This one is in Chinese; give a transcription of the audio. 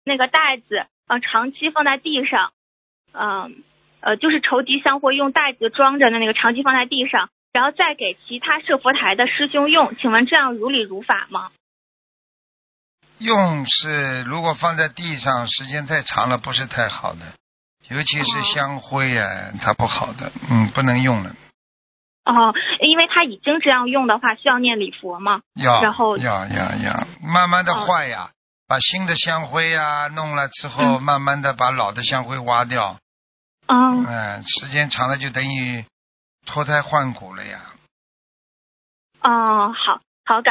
那个袋子，长期放在地上，就是筹集香灰用袋子装着的那个长期放在地上，然后再给其他设佛台的师兄用，请问这样如理如法吗？ 用是如果放在地上时间太长了不是太好的，尤其是香灰啊，它不好的，不能用了。 因为他已经这样用的话，需要念礼佛吗？然后要，慢慢的坏呀，把新的香灰啊弄了之后，慢慢的把老的香灰挖掉。时间长了就等于脱胎换骨了呀。 好，感